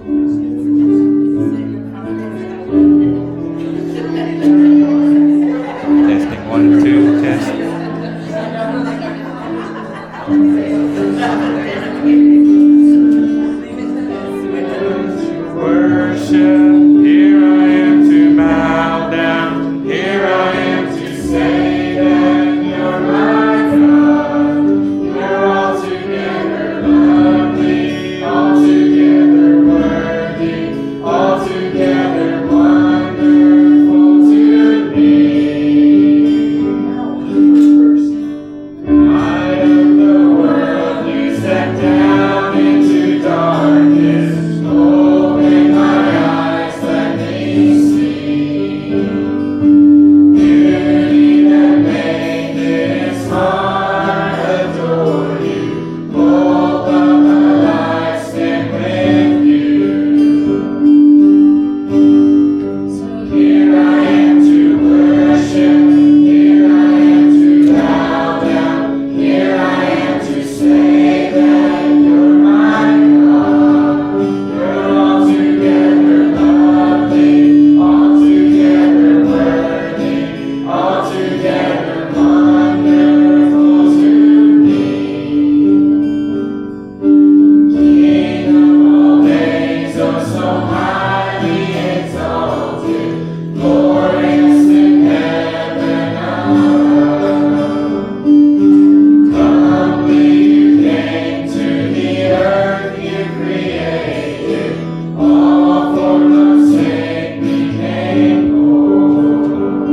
Testing 1, 2, test. Worship, here I am to bow down, here I am to say that you're my God. You're altogether lovely, altogether worthy, altogether wonderful to me. Light of the world, you stepped down into darkness. Open my eyes, let me see. Beauty that made this heart adore you. Hope of my life stand with you. So here I am to worship. Here I am to bow down. Here I am to say that you're my God. You're altogether lovely, altogether worthy, altogether wonderful to me. King of all days, oh so highly exalted, glorious in heaven above. Humbly you came to the earth you created, all form of sin became whole.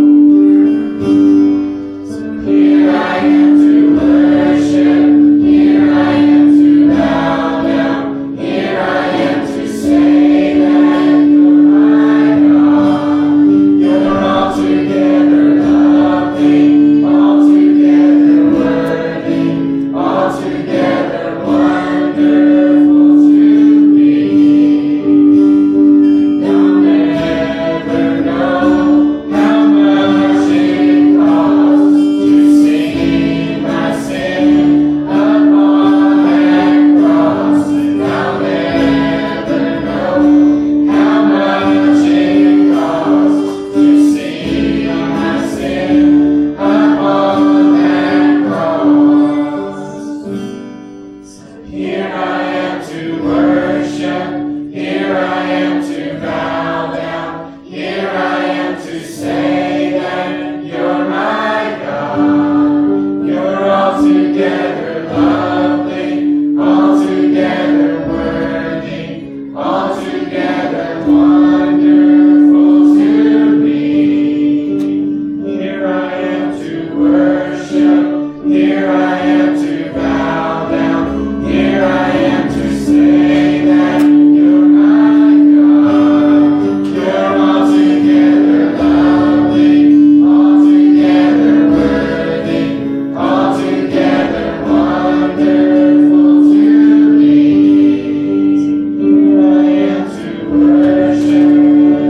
So here I am to worship, here I am to bow down, here I am to say that you're my God. You're altogether lovely, altogether worthy, altogether wonderful to me. You'll never know how much it costs to see my sin upon that cross, and I'll never know how much it costs to see my sin upon that cross. So here I am to worship, here I am to bow down, here I am to say that you're my God. You're altogether lovely, altogether worthy, altogether wonderful to me. Here I am to worship, here I am to bow down, here I am to say that you're my God. You're altogether lovely, altogether worthy, altogether wonderful to me. Here I am to worship.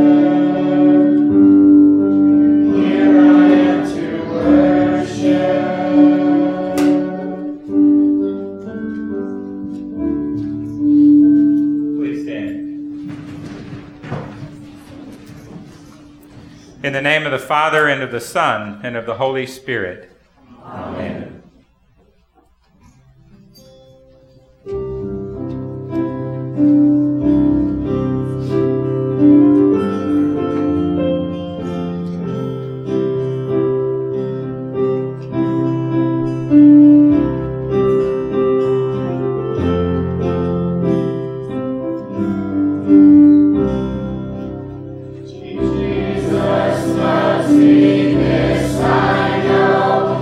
Here I am to worship. Please stand. In the name of the Father, and of the Son, and of the Holy Spirit. Amen. Jesus loves me, this I know.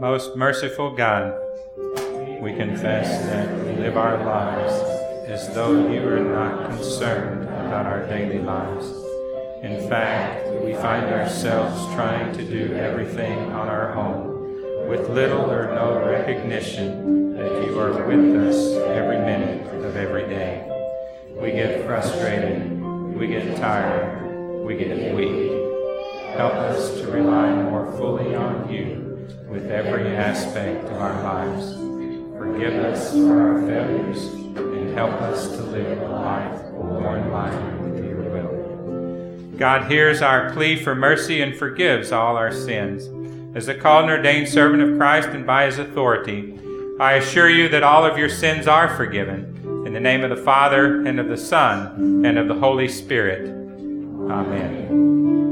Most merciful God, we confess that we live our lives as though you are not concerned about our daily lives. In fact, we find ourselves trying to do everything on our own, with little or no recognition that you are with us every minute of every day. We get frustrated, we get tired, we get weak. Help us to rely more fully on you with every aspect of our lives. Forgive us for our failures and help us to live a life more in line with your will. God hears our plea for mercy and forgives all our sins. As a called and ordained servant of Christ and by his authority, I assure you that all of your sins are forgiven. In the name of the Father, and of the Son, and of the Holy Spirit. Amen.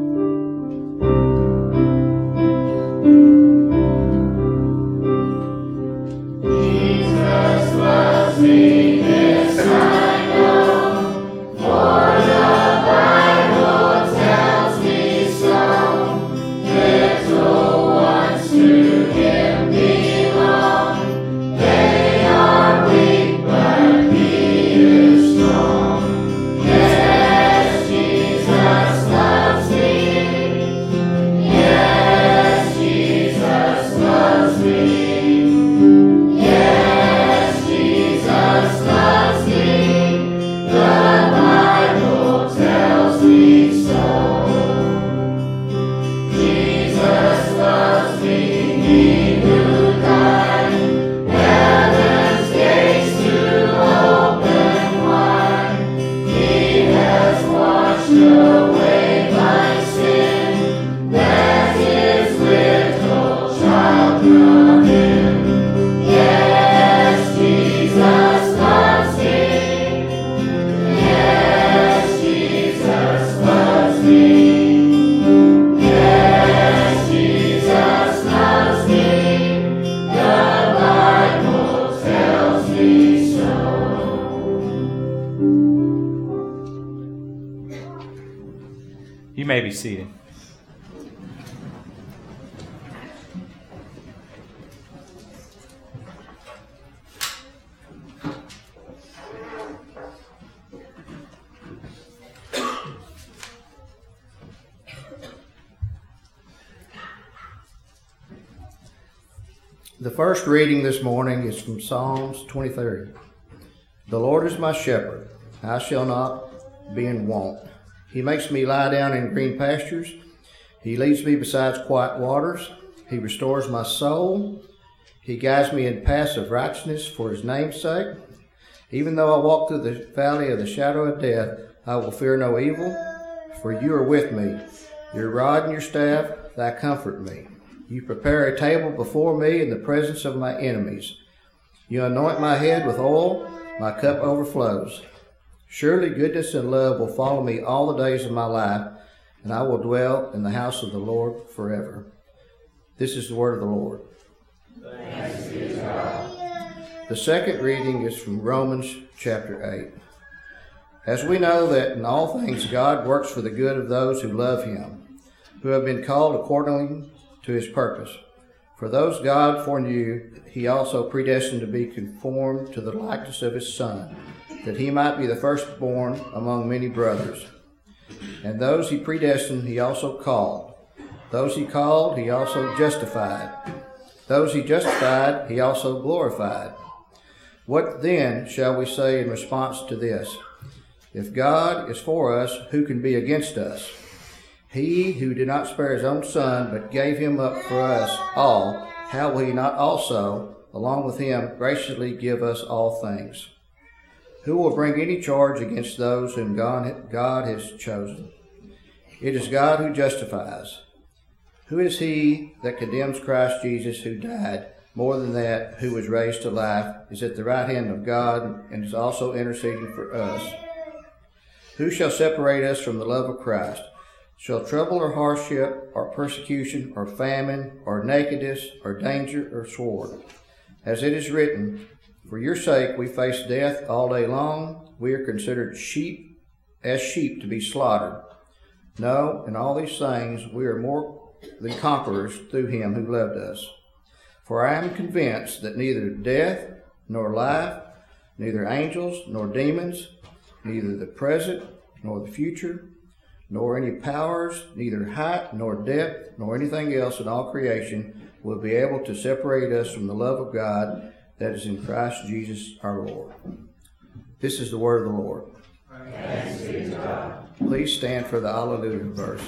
You may be seated. The first reading this morning is from Psalms 23. The Lord is my shepherd, I shall not be in want. He makes me lie down in green pastures. He leads me beside quiet waters. He restores my soul. He guides me in paths of righteousness for his name's sake. Even though I walk through the valley of the shadow of death, I will fear no evil, for you are with me. Your rod and your staff, they comfort me. You prepare a table before me in the presence of my enemies. You anoint my head with oil, my cup overflows. Surely goodness and love will follow me all the days of my life, and I will dwell in the house of the Lord forever. This is the word of the Lord. Thanks be to God. The second reading is from Romans chapter 8. As we know that in all things God works for the good of those who love him, who have been called according to his purpose. For those God foreknew, he also predestined to be conformed to the likeness of his Son, that he might be the firstborn among many brothers. And those he predestined, he also called. Those he called, he also justified. Those he justified, he also glorified. What then shall we say in response to this? If God is for us, who can be against us? He who did not spare his own Son, but gave him up for us all, how will he not also, along with him, graciously give us all things? Who will bring any charge against those whom God has chosen? It is God who justifies. Who is he that condemns Christ Jesus, who died? More than that, who was raised to life, is at the right hand of God, and is also interceding for us. Who shall separate us from the love of Christ? Shall trouble or hardship, or persecution, or famine, or nakedness, or danger, or sword? As it is written, for your sake we face death all day long. We are considered sheep to be slaughtered. No, in all these things we are more than conquerors through him who loved us. For I am convinced that neither death nor life, neither angels nor demons, neither the present nor the future, nor any powers, neither height nor depth, nor anything else in all creation will be able to separate us from the love of God that is in Christ Jesus our Lord. This is the word of the Lord. Thanks be to God. Please stand for the Alleluia verse.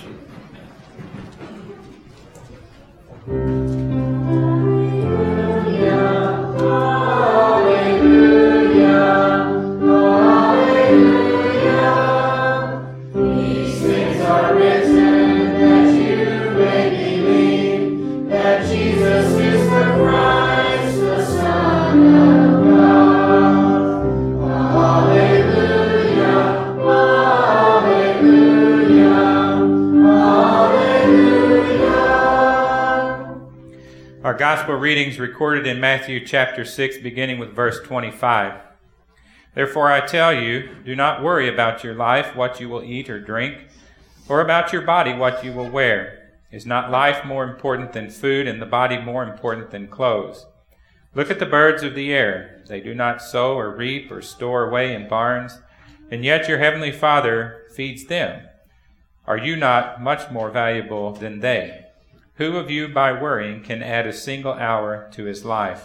Our gospel readings recorded in Matthew chapter 6, beginning with verse 25. Therefore I tell you, do not worry about your life, what you will eat or drink, or about your body, what you will wear. Is not life more important than food, and the body more important than clothes? Look at the birds of the air. They do not sow or reap or store away in barns, and yet your heavenly Father feeds them. Are you not much more valuable than they? Who of you, by worrying, can add a single hour to his life?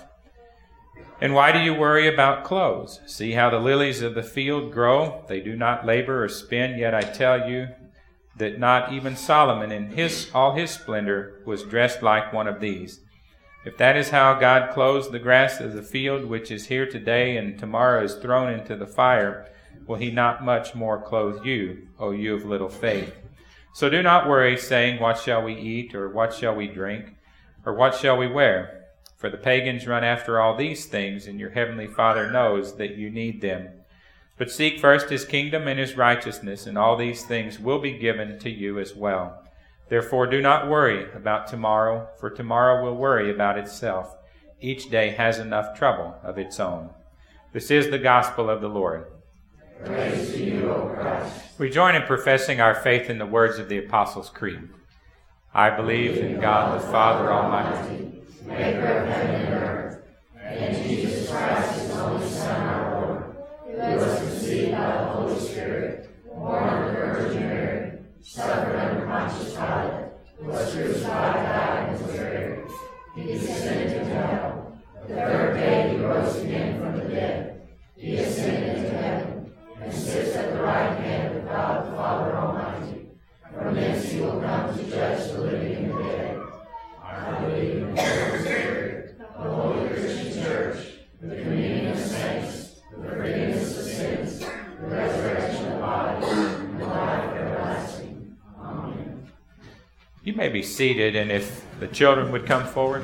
And why do you worry about clothes? See how the lilies of the field grow. They do not labor or spin, yet I tell you that not even Solomon in all his splendor was dressed like one of these. If that is how God clothes the grass of the field, which is here today and tomorrow is thrown into the fire, will he not much more clothe you, O you of little faith? So do not worry, saying, what shall we eat, or what shall we drink, or what shall we wear? For the pagans run after all these things, and your heavenly Father knows that you need them. But seek first his kingdom and his righteousness, and all these things will be given to you as well. Therefore do not worry about tomorrow, for tomorrow will worry about itself. Each day has enough trouble of its own. This is the gospel of the Lord. Praise to you, O Christ. We join in professing our faith in the words of the Apostles' Creed. I believe in God the Father Almighty, maker of heaven and earth, and in Jesus Christ, his only Son, our Lord, who was conceived by the Holy Spirit, born of the Virgin Mary, suffered under Pontius Pilate, was crucified, died, and was buried. He descended into hell. The third day he rose again from the dead. He ascended into heaven, and sits at the right hand of God the Father Almighty. From thence he will come to judge the living and the dead. I believe in the Holy Spirit, the Holy Christian Church, the communion of saints, the forgiveness of sins, the resurrection of the body, and the life everlasting. Amen. You may be seated, and if the children would come forward.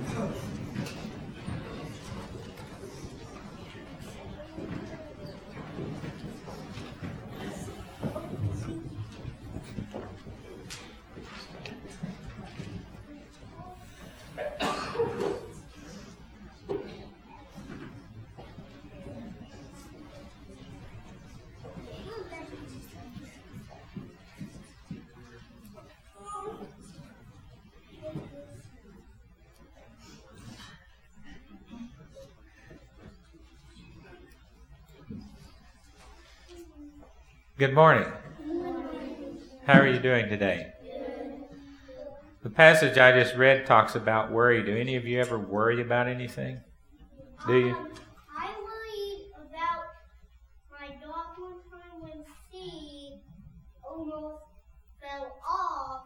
Good morning. How are you doing today? The passage I just read talks about worry. Do any of you ever worry about anything? Do you? I worried about my dog one time when she almost fell off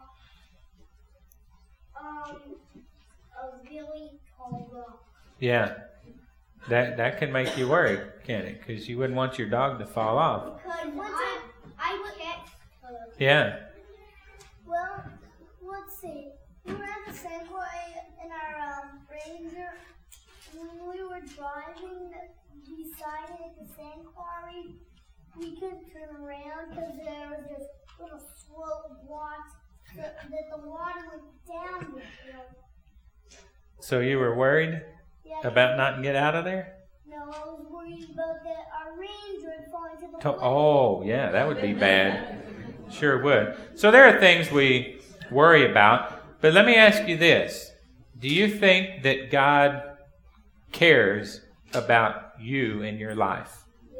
a really tall rock. Yeah. That can make you worry, can't it? Because you wouldn't want your dog to fall off. Because I catch her. Yeah. Well, let's see. We were at the Segway in our Ranger. When we were driving beside it at the sand quarry, we couldn't turn around because there was this little slope watch that the water went down with. So you were worried about not getting out of there? No, I was worried about that our Ranger had fallen into the lake. Oh, yeah, that would be bad. Sure would. So there are things we worry about, but let me ask you this. Do you think that God cares about you in your life?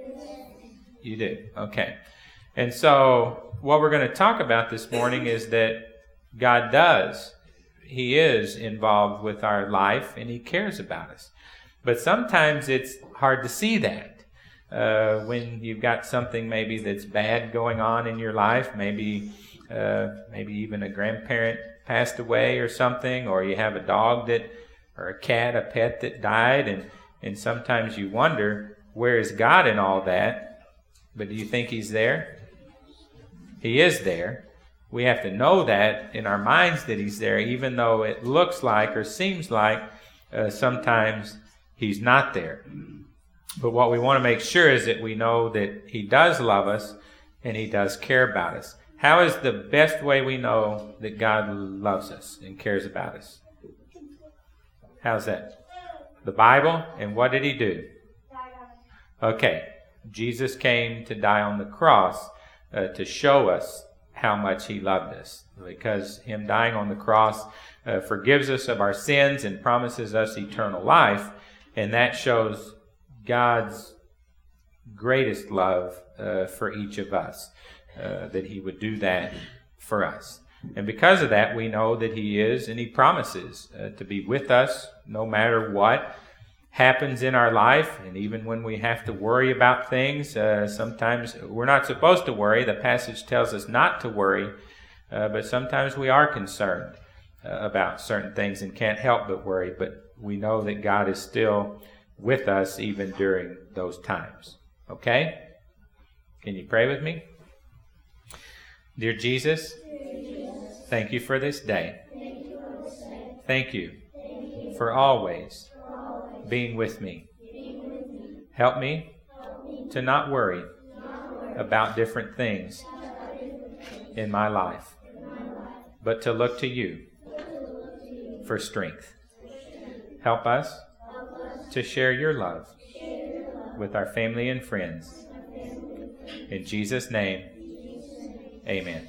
You do. Okay. And so what we're going to talk about this morning is that God does. He is involved with our life and He cares about us. But sometimes it's hard to see that. When you've got something maybe that's bad going on in your life, maybe even a grandparent passed away or something, or you have a dog or a cat, a pet that died, and sometimes you wonder, where is God in all that? But do you think He's there? He is there. We have to know that in our minds that He's there, even though it looks like or seems like sometimes He's not there. But what we want to make sure is that we know that He does love us and He does care about us. How is the best way we know that God loves us and cares about us? How's that? The Bible. And what did He do? Okay. Jesus came to die on the cross to show us how much He loved us. Because Him dying on the cross forgives us of our sins and promises us eternal life. And that shows God's greatest love for each of us. That He would do that for us. And because of that, we know that He is, and He promises to be with us no matter what happens in our life. And even when we have to worry about things, sometimes we're not supposed to worry. The passage tells us not to worry, but sometimes we are concerned about certain things and can't help but worry. But we know that God is still with us even during those times. Okay? Can you pray with me? Dear Jesus, thank You for this day. Thank You for always being with me. Help me to not worry about different things in my life, but to look to You for strength. Help us to share Your love with our family and friends. In Jesus' name, amen.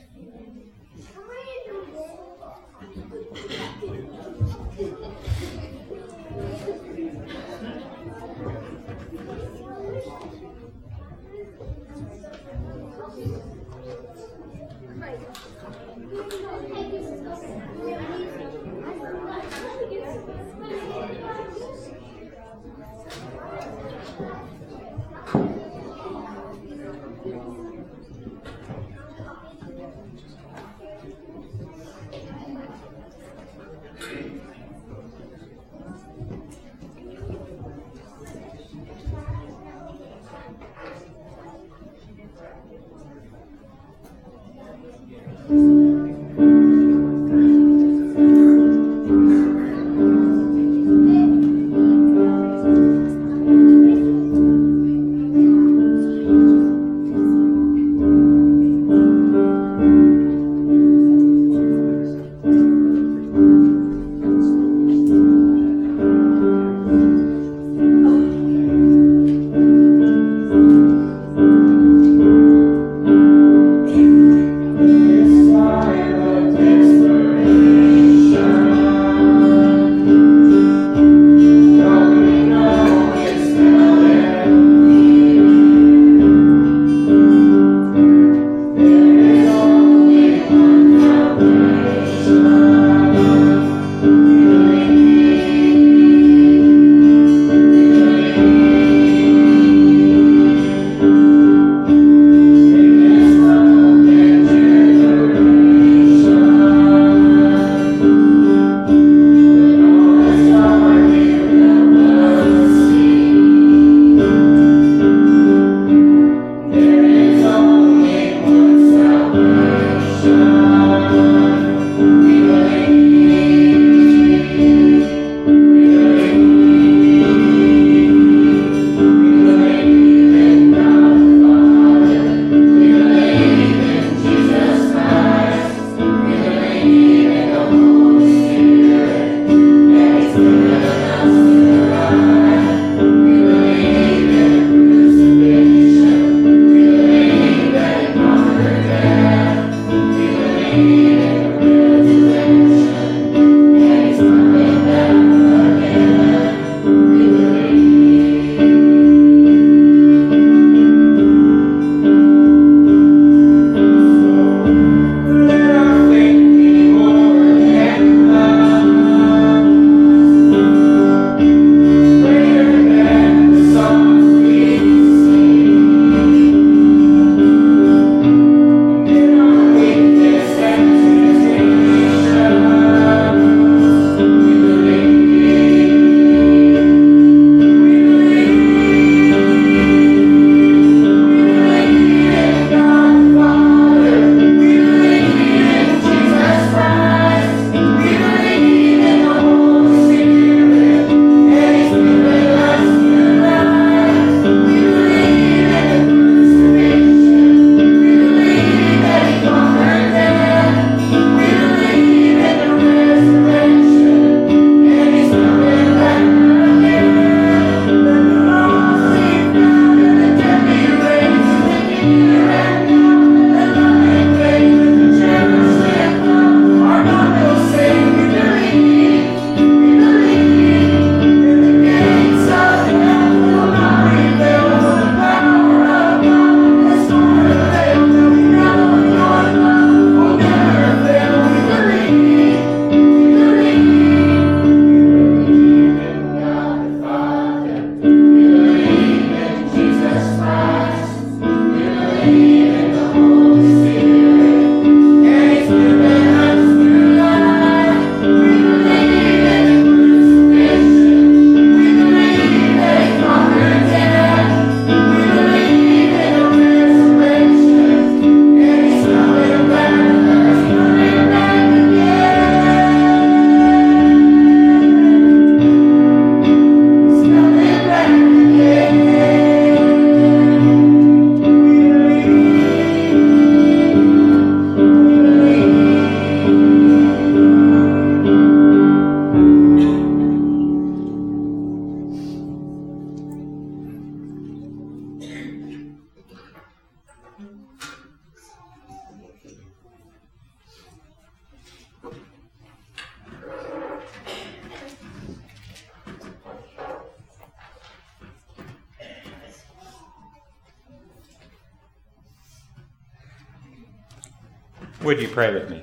Would you pray with me?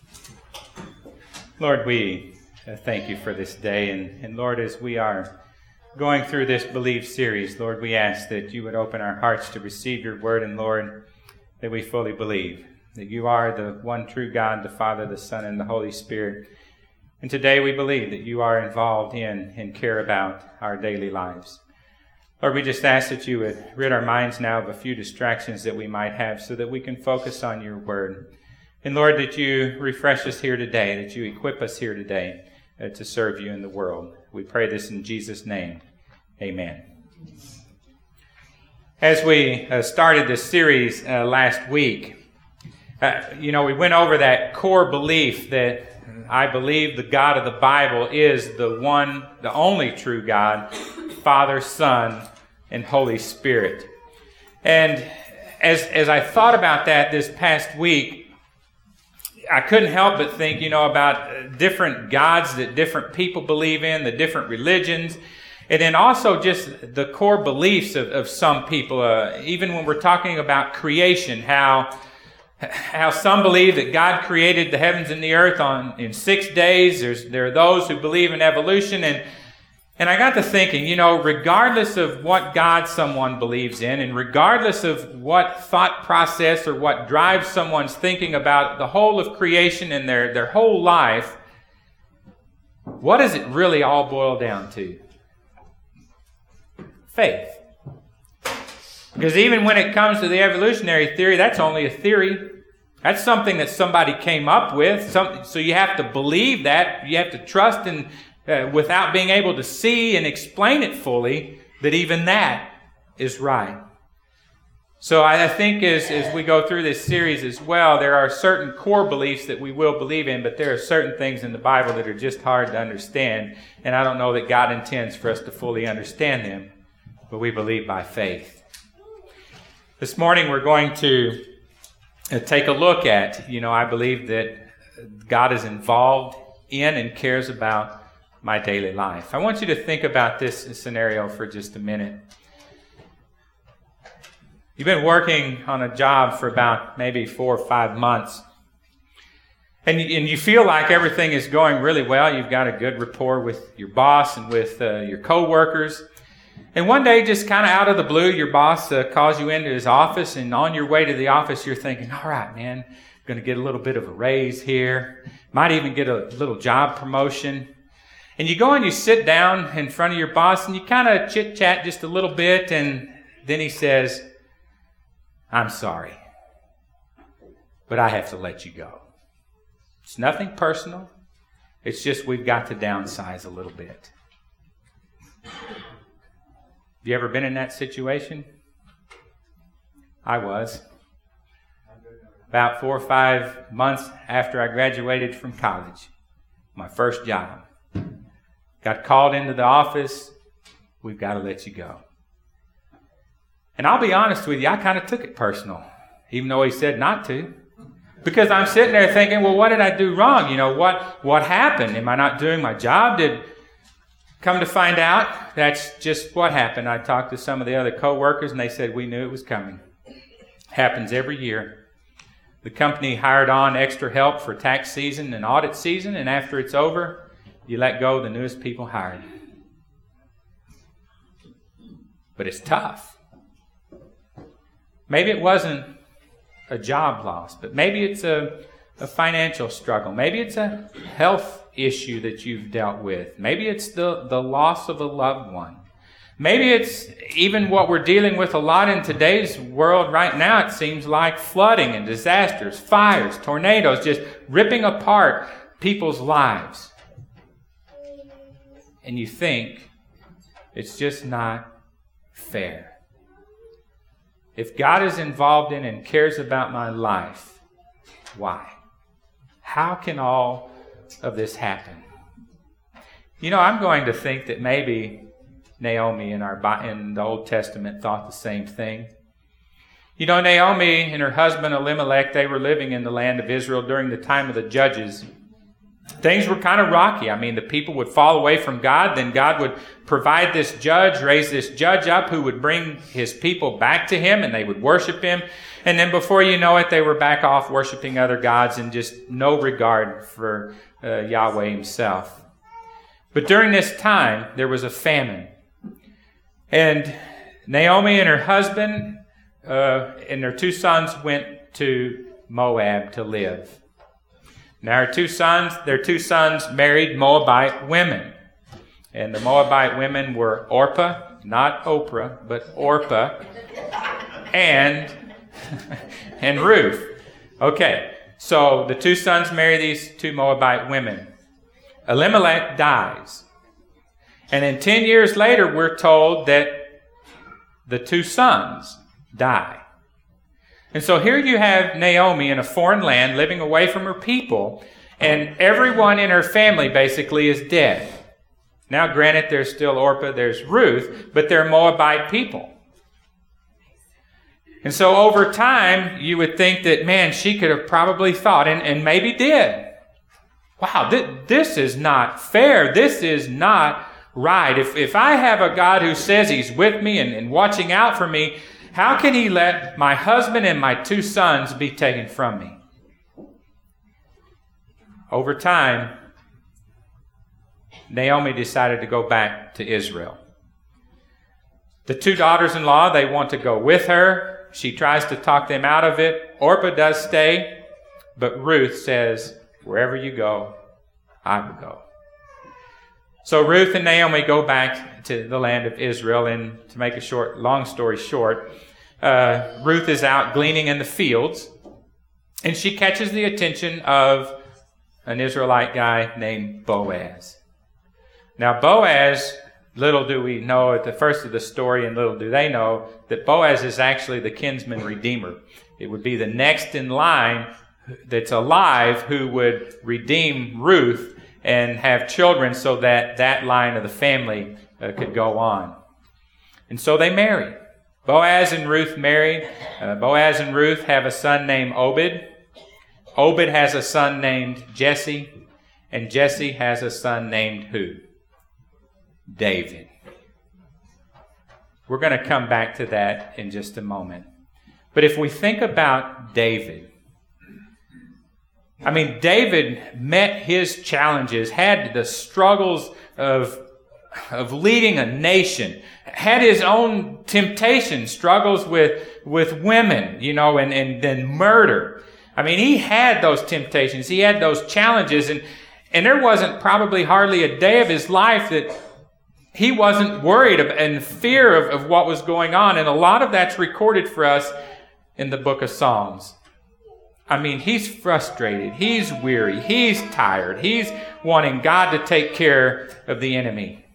Lord, we thank you for this day. And Lord, as we are going through this Believe series, Lord, we ask that you would open our hearts to receive your word. And Lord, that we fully believe that you are the one true God, the Father, the Son, and the Holy Spirit. And today we believe that you are involved in and care about our daily lives. Lord, we just ask that you would rid our minds now of a few distractions that we might have so that we can focus on your word. And Lord, that you refresh us here today, that you equip us here today to serve you in the world. We pray this in Jesus' name. Amen. As we started this series last week, we went over that core belief that I believe the God of the Bible is the one, the only true God, Father, Son, and Holy Spirit. And as I thought about that this past week, I couldn't help but think, about different gods that different people believe in, the different religions, and then also just the core beliefs of some people. Even when we're talking about creation, how some believe that God created the heavens and the earth in 6 days. There are those who believe in evolution, and I got to thinking, regardless of what God someone believes in, and regardless of what thought process or what drives someone's thinking about the whole of creation and their whole life, what does it really all boil down to? Faith. Because even when it comes to the evolutionary theory, that's only a theory. That's something that somebody came up with. So you have to believe that. You have to trust in without being able to see and explain it fully, that even that is right. So I think as we go through this series as well, there are certain core beliefs that we will believe in, but there are certain things in the Bible that are just hard to understand, and I don't know that God intends for us to fully understand them, but we believe by faith. This morning we're going to take a look at, I believe that God is involved in and cares about my daily life. I want you to think about this scenario for just a minute. You've been working on a job for about maybe 4 or 5 months, and you feel like everything is going really well. You've got a good rapport with your boss and with your co-workers. And one day, just kind of out of the blue, your boss calls you into his office, and on your way to the office, you're thinking, all right, man, I'm going to get a little bit of a raise here. Might even get a little job promotion. And you go and you sit down in front of your boss and you kind of chit-chat just a little bit, and then he says, I'm sorry, but I have to let you go. It's nothing personal. It's just we've got to downsize a little bit. Have you ever been in that situation? I was. About 4 or 5 months after I graduated from college, my first job. Got called into the office. We've got to let you go. And I'll be honest with you, I kind of took it personal, even though he said not to. Because I'm sitting there thinking, well, what did I do wrong? What happened? Am I not doing my job? Come to find out, that's just what happened. I talked to some of the other co-workers, and they said, we knew it was coming. Happens every year. The company hired on extra help for tax season and audit season, and after it's over, you let go of the newest people hired. But it's tough. Maybe it wasn't a job loss, but maybe it's a financial struggle. Maybe it's a health issue that you've dealt with. Maybe it's the loss of a loved one. Maybe it's even what we're dealing with a lot in today's world right now. It seems like flooding and disasters, fires, tornadoes, just ripping apart people's lives. And you think it's just not fair. If God is involved in and cares about my life, why? How can all of this happen? I'm going to think that maybe Naomi in the Old Testament thought the same thing. Naomi and her husband Elimelech, they were living in the land of Israel during the time of the Judges. things were kind of rocky. I mean, the people would fall away from God. Then God would provide this judge, raise this judge up who would bring his people back to him, and they would worship him. And then before you know it, they were back off worshiping other gods and just no regard for Yahweh himself. But during this time, there was a famine. And Naomi and her husband and their 2 sons went to Moab to live. Now their two sons married Moabite women. And the Moabite women were Orpah, not Oprah, but Orpah, and Ruth. Okay, so the 2 sons marry these 2 Moabite women. Elimelech dies. And then 10 years later, we're told that the 2 sons die. And so here you have Naomi in a foreign land, living away from her people, and everyone in her family basically is dead. Now, granted, there's still Orpah, there's Ruth, but they're Moabite people. And so over time, you would think that, man, she could have probably thought, and maybe did, wow, this is not fair. This is not right. If I have a God who says he's with me and watching out for me, how can he let my husband and my 2 sons be taken from me? Over time, Naomi decided to go back to Israel. The 2 daughters-in-law, they want to go with her. She tries to talk them out of it. Orpah does stay, but Ruth says, wherever you go, I will go. So Ruth and Naomi go back to the land of Israel, and to make a long story short, Ruth is out gleaning in the fields, and she catches the attention of an Israelite guy named Boaz. Now Boaz, little do we know at the first of the story, and little do they know, that Boaz is actually the kinsman redeemer. It would be the next in line that's alive who would redeem Ruth and have children so that that line of the family could go on. And so they marry. Boaz and Ruth marry. Boaz and Ruth have a son named Obed. Obed has a son named Jesse. And Jesse has a son named who? David. We're going to come back to that in just a moment. But if we think about David, I mean, David met his challenges, had the struggles of leading a nation, had his own temptations, struggles with women, and then murder. I mean, he had those temptations. He had those challenges, and there wasn't probably hardly a day of his life that he wasn't worried and fear of what was going on. And a lot of that's recorded for us in the book of Psalms. I mean, he's frustrated. He's weary. He's tired. He's wanting God to take care of the enemy.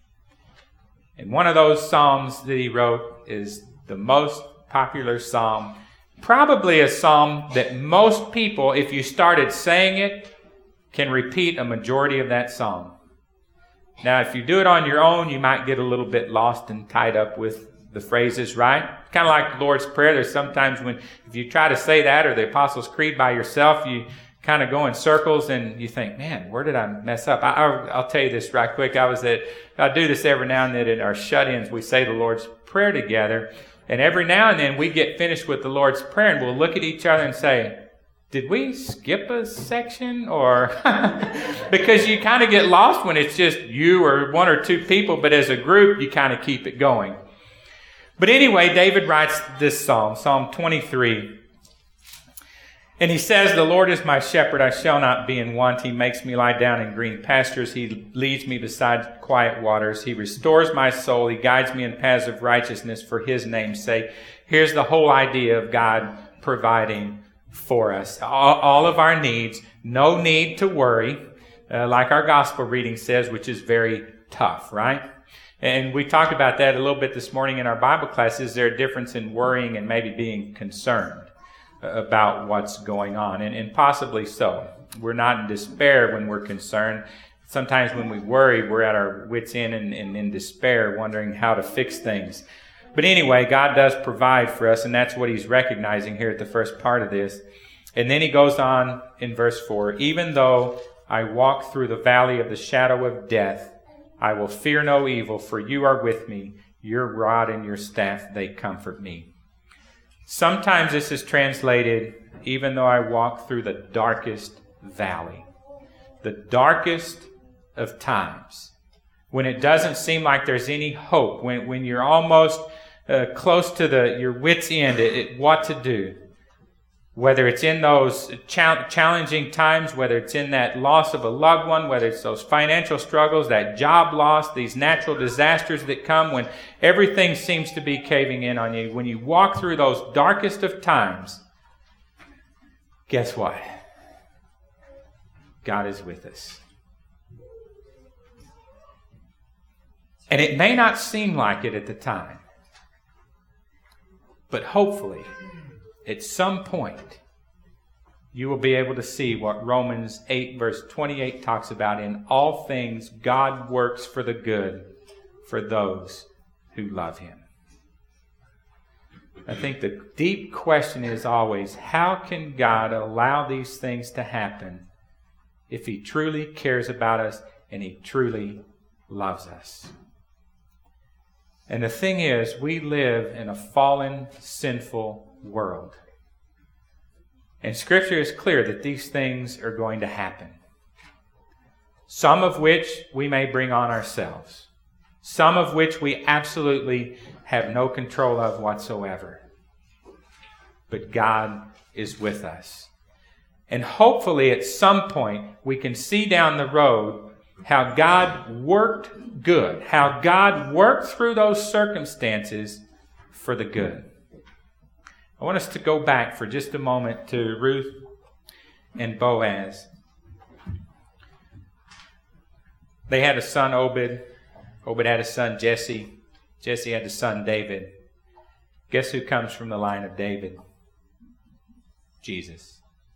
And one of those psalms that he wrote is the most popular psalm. Probably a psalm that most people, if you started saying it, can repeat a majority of that psalm. Now, if you do it on your own, you might get a little bit lost and tied up with the phrases, right? Kind of like the Lord's Prayer. There's sometimes when, if you try to say that or the Apostles' Creed by yourself, you kind of go in circles and you think, man, where did I mess up? I'll tell you this right quick. I do this every now and then in our shut-ins. We say the Lord's Prayer together. And every now and then we get finished with the Lord's Prayer and we'll look at each other and say, did we skip a section? Or because you kind of get lost when it's just you or 1 or 2 people, but as a group, you kind of keep it going. But anyway, David writes this psalm, Psalm 23. And he says, the Lord is my shepherd, I shall not be in want. He makes me lie down in green pastures. He leads me beside quiet waters. He restores my soul. He guides me in paths of righteousness for his name's sake. Here's the whole idea of God providing for us. All of our needs. No need to worry, like our gospel reading says, which is very tough, right? And we talked about that a little bit this morning in our Bible class. Is there a difference in worrying and maybe being concerned about what's going on? And possibly so. We're not in despair when we're concerned. Sometimes when we worry, we're at our wits' end and in despair, wondering how to fix things. But anyway, God does provide for us, and that's what he's recognizing here at the first part of this. And then he goes on in verse 4, even though I walk through the valley of the shadow of death, I will fear no evil, for you are with me. Your rod and your staff, they comfort me. Sometimes this is translated, even though I walk through the darkest valley. The darkest of times. When it doesn't seem like there's any hope. When you're almost close to your wit's end at what to do. Whether it's in those challenging times, whether it's in that loss of a loved one, whether it's those financial struggles, that job loss, these natural disasters that come when everything seems to be caving in on you. When you walk through those darkest of times, guess what? God is with us. And it may not seem like it at the time, but hopefully, at some point, you will be able to see what Romans 8 verse 28 talks about. In all things, God works for the good for those who love Him. I think the deep question is always, how can God allow these things to happen if He truly cares about us and He truly loves us? And the thing is, we live in a fallen, sinful world. And Scripture is clear that these things are going to happen. Some of which we may bring on ourselves. Some of which we absolutely have no control of whatsoever. But God is with us. And hopefully at some point we can see down the road how God worked good. How God worked through those circumstances for the good. I want us to go back for just a moment to Ruth and Boaz. They had a son, Obed. Obed had a son, Jesse. Jesse had a son, David. Guess who comes from the line of David? Jesus.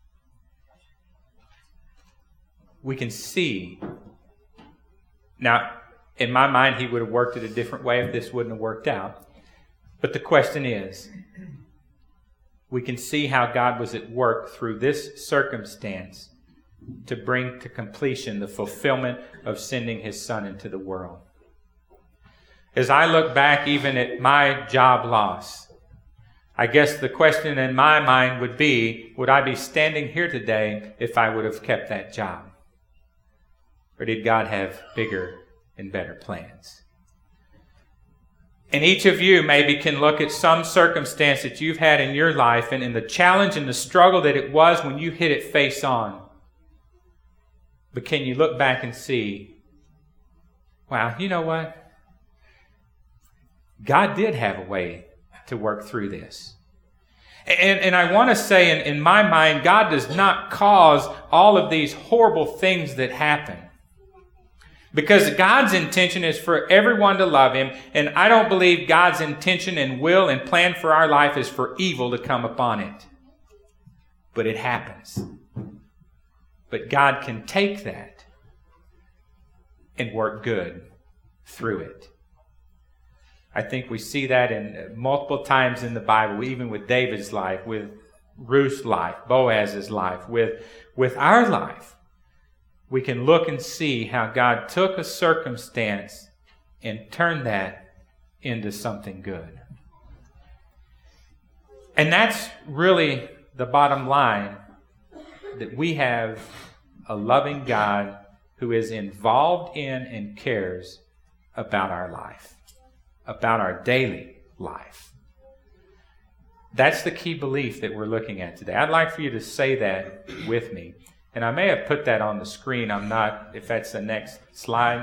We can see. Now, in my mind, he would have worked it a different way if this wouldn't have worked out. But the question is, we can see how God was at work through this circumstance to bring to completion the fulfillment of sending His Son into the world. As I look back even at my job loss, I guess the question in my mind would be, would I be standing here today if I would have kept that job? Or did God have bigger and better plans? And each of you maybe can look at some circumstance that you've had in your life and in the challenge and the struggle that it was when you hit it face on. But can you look back and see, wow, you know what? God did have a way to work through this. And I want to say, in my mind, God does not cause all of these horrible things that happen. Because God's intention is for everyone to love Him, and I don't believe God's intention and will and plan for our life is for evil to come upon it. But it happens. But God can take that and work good through it. I think we see that in multiple times in the Bible, even with David's life, with Ruth's life, Boaz's life, with our life. We can look and see how God took a circumstance and turned that into something good. And that's really the bottom line, that we have a loving God who is involved in and cares about our life, about our daily life. That's the key belief that we're looking at today. I'd like for you to say that with me. And I may have put that on the screen. I'm not, if that's the next slide.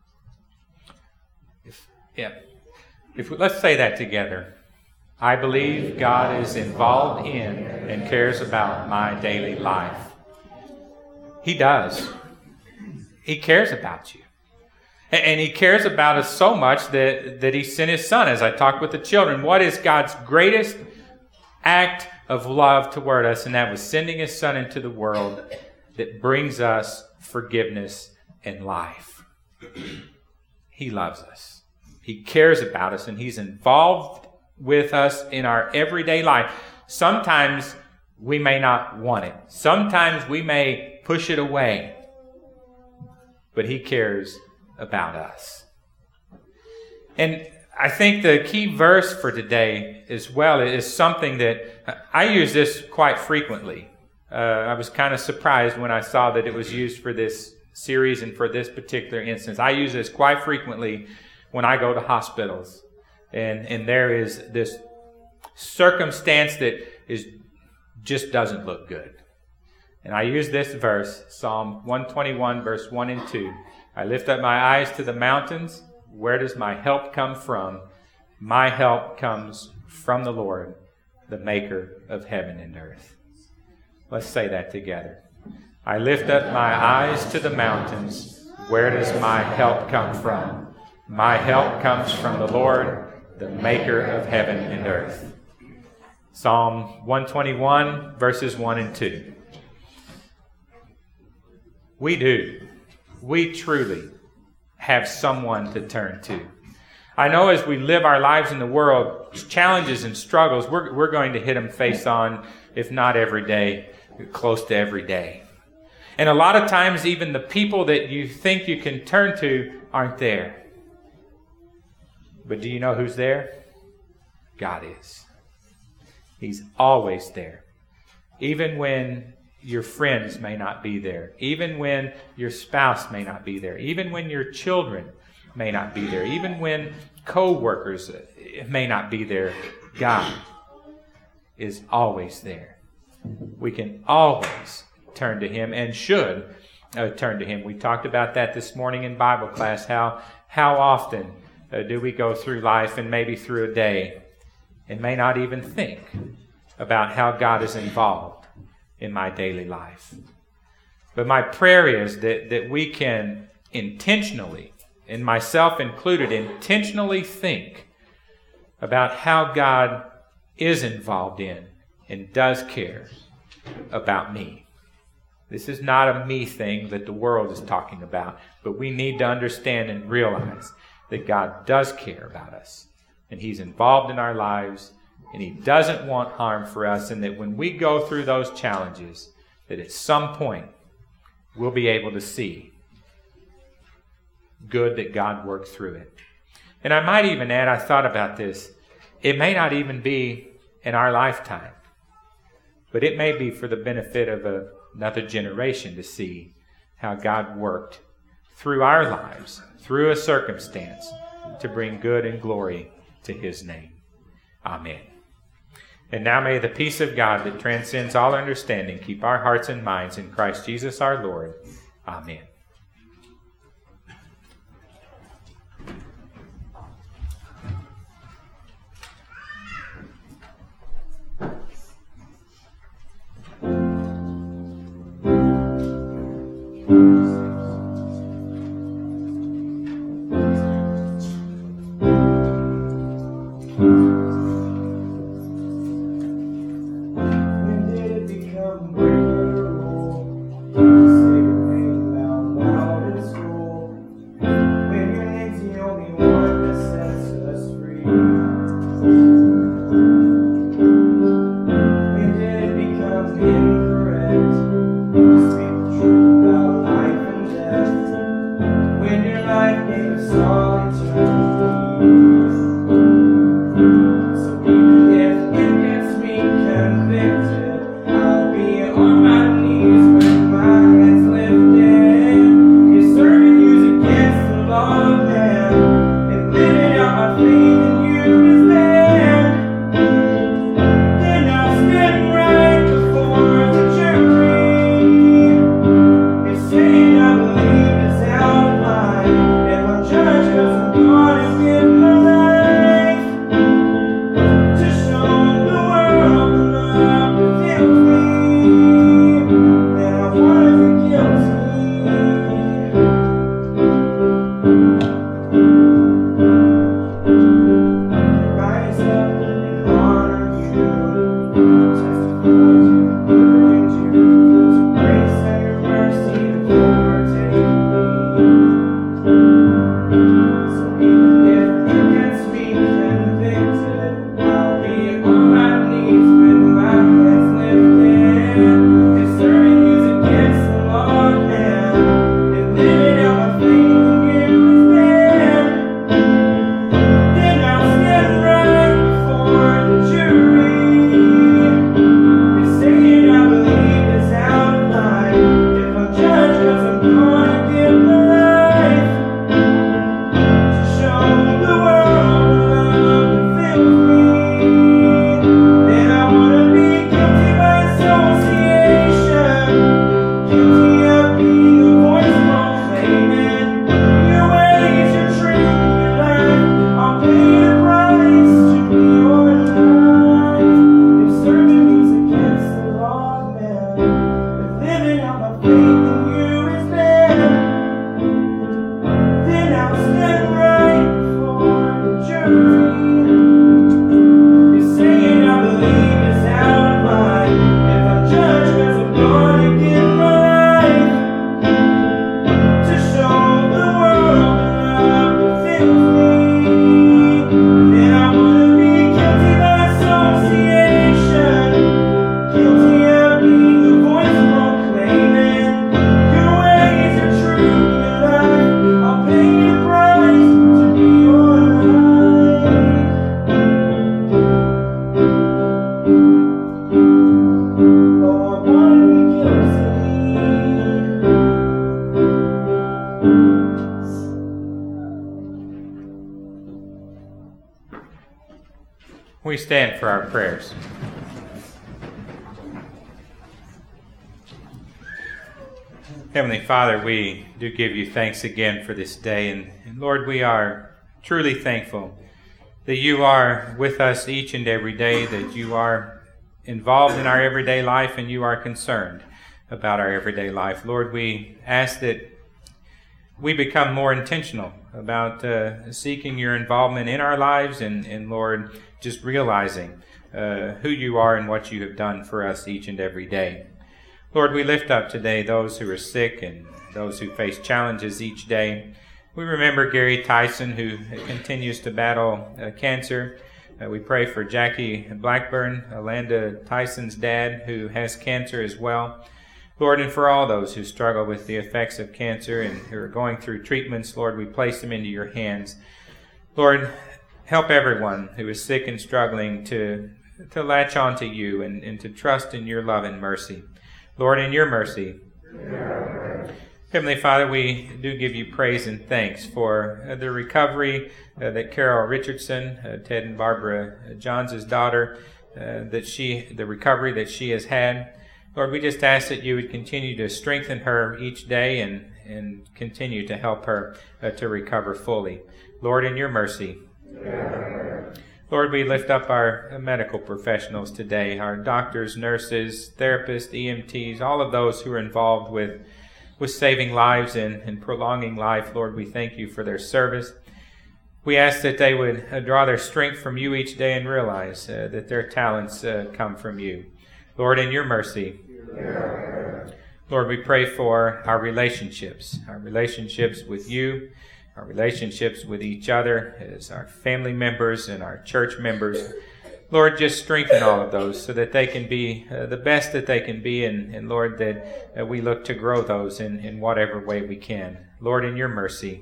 Let's say that together. I believe God is involved in and cares about my daily life. He does. He cares about you. And He cares about us so much that He sent His Son. As I talked with the children, what is God's greatest act of love toward us? And that was sending His Son into the world that brings us forgiveness and life. He loves us. He cares about us, and He's involved with us in our everyday life. Sometimes we may not want it. Sometimes we may push it away. but He cares about us. And I think the key verse for today as well is something that I use this quite frequently. I was kind of surprised when I saw that it was used for this series and for this particular instance. I use this quite frequently when I go to hospitals, and there is this circumstance that just doesn't look good. And I use this verse, Psalm 121, verse 1 and 2. I lift up my eyes to the mountains. Where does my help come from? My help comes from the Lord, the maker of heaven and earth. Let's say that together. I lift up my eyes to the mountains. Where does my help come from? My help comes from the Lord, the maker of heaven and earth. Psalm 121, verses 1 and 2. We truly have someone to turn to. I know as we live our lives in the world, challenges and struggles, we're going to hit them face on, if not every day, close to every day. And a lot of times, even the people that you think you can turn to aren't there. But do you know who's there? God is. He's always there. Even when your friends may not be there. Even when your spouse may not be there. Even when your children may not be there. Even when co-workers may not be there. God is always there. We can always turn to Him and should turn to Him. We talked about that this morning in Bible class. How often do we go through life and maybe through a day and may not even think about how God is involved in my daily life. But my prayer is that we can intentionally, and myself included, intentionally think about how God is involved in and does care about me. This is not a me thing that the world is talking about, but we need to understand and realize that God does care about us, and He's involved in our lives, and He doesn't want harm for us, and that when we go through those challenges, that at some point we'll be able to see good that God worked through it. And I might even add, I thought about this, it may not even be in our lifetime, but it may be for the benefit of another generation to see how God worked through our lives, through a circumstance, to bring good and glory to His name. Amen. And now may the peace of God that transcends all understanding keep our hearts and minds in Christ Jesus our Lord. Amen. We stand for our prayers. Heavenly Father, we do give you thanks again for this day. And Lord, we are truly thankful that you are with us each and every day, that you are involved in our everyday life and you are concerned about our everyday life. Lord, we ask that we become more intentional about seeking your involvement in our lives and Lord, just realizing who you are and what you have done for us each and every day. Lord, we lift up today those who are sick and those who face challenges each day. We remember Gary Tyson, who continues to battle cancer. We pray for Jackie Blackburn, Alanda Tyson's dad, who has cancer as well. Lord, and for all those who struggle with the effects of cancer and who are going through treatments, Lord, we place them into your hands. Lord, help everyone who is sick and struggling to latch on to you and to trust in your love and mercy. Lord, in your mercy. Heavenly Father, we do give you praise and thanks for the recovery that Carol Richardson, Ted and Barbara Johns' daughter, the recovery that she has had. Lord, we just ask that you would continue to strengthen her each day and continue to help her to recover fully. Lord, in your mercy. Lord, we lift up our medical professionals today, our doctors, nurses, therapists, EMTs, all of those who are involved with saving lives and prolonging life. Lord, we thank you for their service. We ask that they would draw their strength from you each day and realize that their talents come from you. Lord, in your mercy. Lord, we pray for our relationships with you, our relationships with each other as our family members and our church members. Lord, just strengthen all of those so that they can be the best that they can be, and Lord, that we look to grow those in whatever way we can. Lord, in your mercy.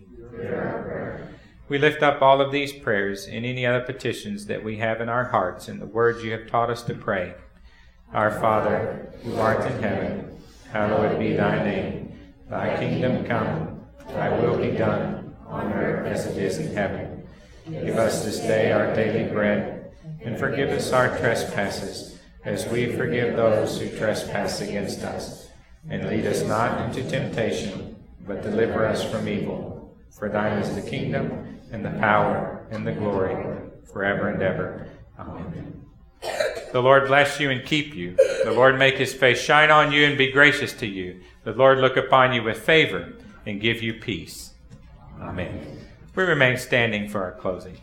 We lift up all of these prayers and any other petitions that we have in our hearts and the words you have taught us to pray. Our Father, who art in heaven, hallowed be thy name. Thy kingdom come, thy will be done, on earth as it is in heaven. Give us this day our daily bread, and forgive us our trespasses, as we forgive those who trespass against us. And lead us not into temptation, but deliver us from evil. For thine is the kingdom, and the power, and the glory, forever and ever. Amen. The Lord bless you and keep you. The Lord make his face shine on you and be gracious to you. The Lord look upon you with favor and give you peace. Amen. We remain standing for our closing.